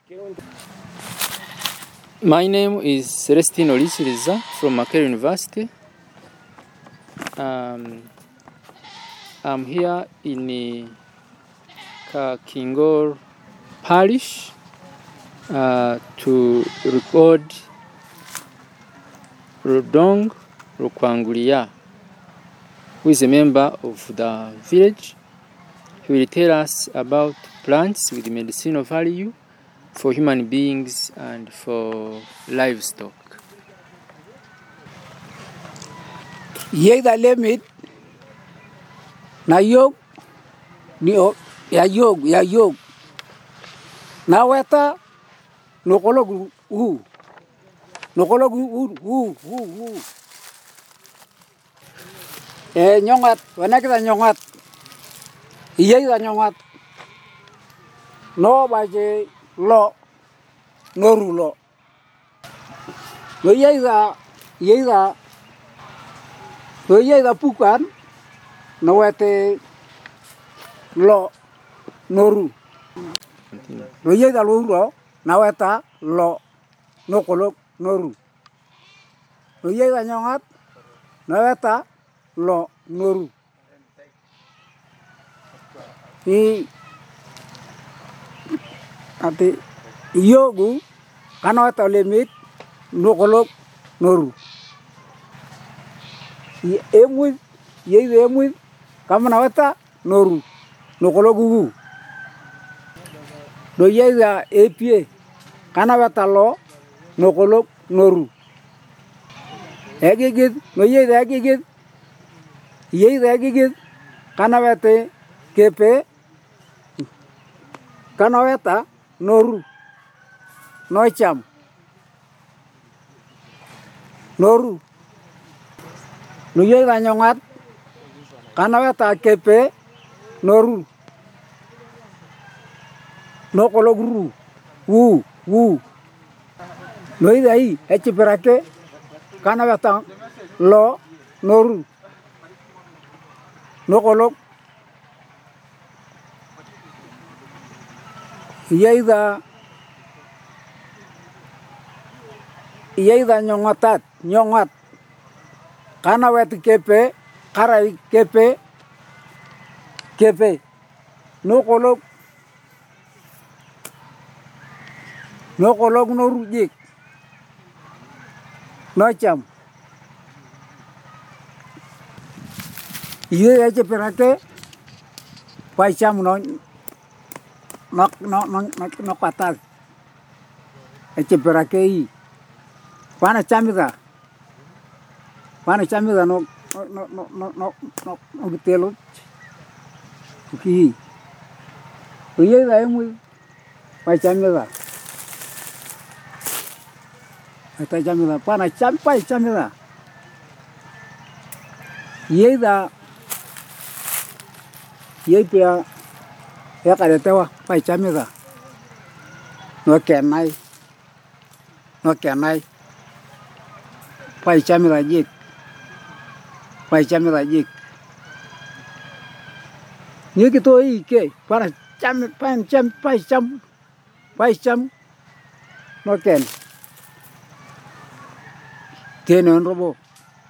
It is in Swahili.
My name is Celestino Lichiriza from Makerere University. I'm here in Kakingor Parish to record Rodong Rukwangulia, who is a member of the village. He will tell us about plants with medicinal value for human beings and for livestock. Yega lemit na yog ni ya yog na weta nokologu nyongat wanakita nyongat yega nyongat no baje lo norulo no yega pukan no wete lo noru no yega lo na weta lo nokolok noru no yega nyongat na weta lo noru i ati yogu kana weta lemit nokolok noru emui kama na weta noru nokologu do yega epie kana weta lo nokolok noru egigit no yega egigit kana wete kepe kana weta noru nocham noru no yega nyongat kana weta kepe noru nokologru wu no idai echiperake kana weta lo noru nokolog yega nyongat kana weta kepe karai kepe nokolog noru jik nocham ye echiperake paicham no patas echiperake i pana chamida no bitelo ki ye da emu paicham pana chamida ye pia ya karetewa paichamida no kenai paichamida jik ni kito ke para paicham no ken tiene un robo